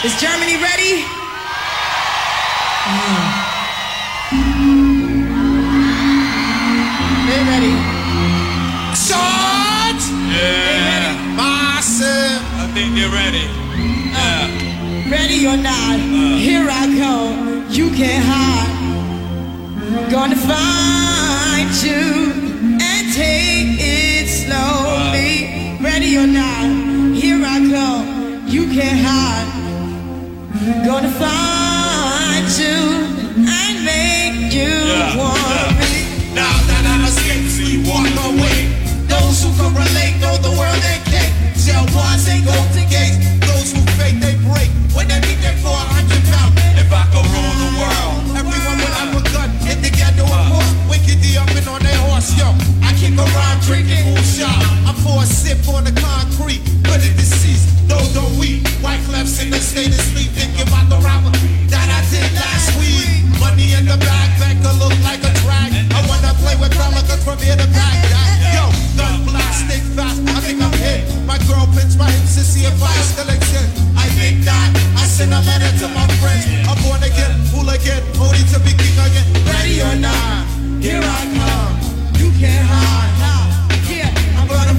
Is Germany ready? They ready? Short! Yeah. Massive! I think they're ready. Yeah. Ready or not, here I come. You can't hide. Gonna find you and take it slowly. Ready or not, here I come. You can't hide. Gonna find you and make you want me. Now that I escaped, we walk away. Those who can relate know the world ain't cake. Jail bars ain't golden gates. Those who fake, they break. When they meet their 400 pounds. If I could rule the world, everyone will have a gun. Get together, of course. Wicked the up and on their horse, yo. I kick around drinking moonshine. I'm for a sip on the concrete. But it deceased, those don't we. White clefs in the state of sleep. Thinking about the rapper that I did last week. Money in the bag, banker look like a drag. I wanna play with pelicans from here to Baghdad. Yo, gun blast, stick fast. I think I'm hit. My girl pinch my hips to see if I still exist. I think not. I send a letter to my friends. I'm born again, hooligan, only to be king again. Ready or not, here I come. You can't hide. Yeah, I'm gonna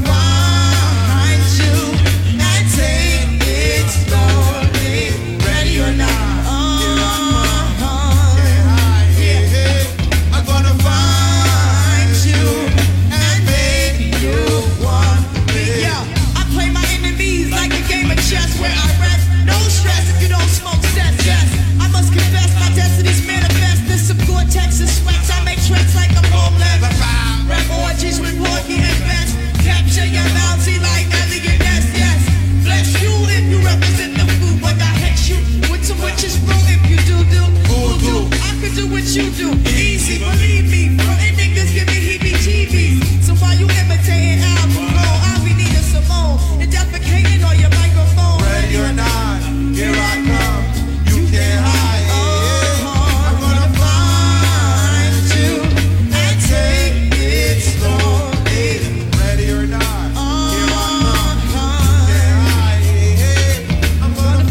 find you and take it slowly. Ready or not, Here I come. Can't hide. Yeah. I'm gonna find you and make you want me. yeah, I play my enemies like a game of chess where I rest. No stress if you don't smoke cess. Yes, I must confess my destiny's manifest. This some Gore-Tex and sweats. I make tricks like I'm homeless. Rap orgies with Porky and Best. Capture your bounty like Elliot Ness. Yes, bless you if you represent the food, but I hate you with some witches brew if you do voodoo. I could do what you do, easy, believe me. Frontin' niggas give me heebie-jeebies. So while you imitating Al Capone, I'll be needing Simone and defecating on your microphone. Ready or not, here I come. You can't hide. I'm gonna find you and take it slowly. Ready or not, here I come. You can't hide. I'm gonna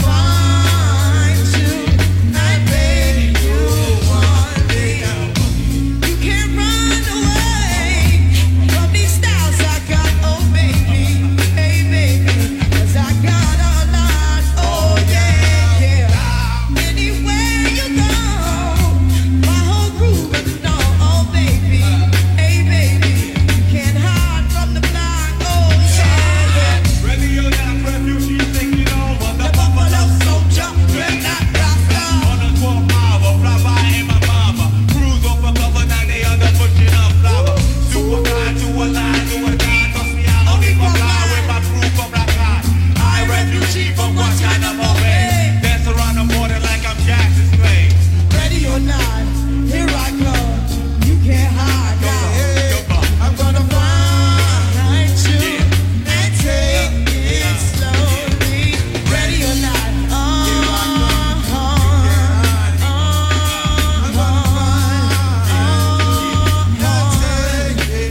find you and make you want me. You can't run away from these styles I got, oh baby, hey baby, 'cause I got a lot, oh yeah, yeah. Anywhere you go, my whole group is known, oh baby, hey baby, you can't hide from the block, oh yeah. Ready or not, refugees taking over The the Buffalo Soldier, red not Rasta. on a 12 hour, fly by in my mama. Cruise over cover, now they under pushing up flower. Super fly to a line, to a dime, toss me out, only comply with my crew from Black Eye. I refugee from Guantanamo Bay. Dance around the border like I'm Jackson's slave. Ready or not, here I come. You can't hide now. I'm gonna find you and take it slowly. Ready or not, Here I come. I'm gonna find you and take it.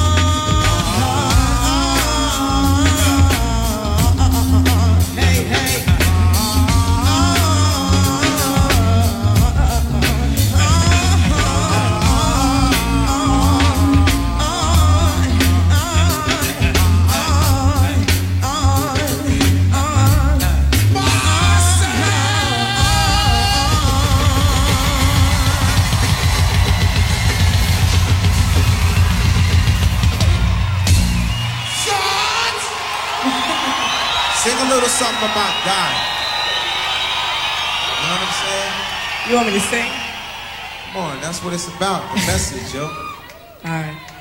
hey, hey. Sing a little something about God. You know what I'm saying? You want me to sing? Come on, that's what it's about. The message, yo. All right.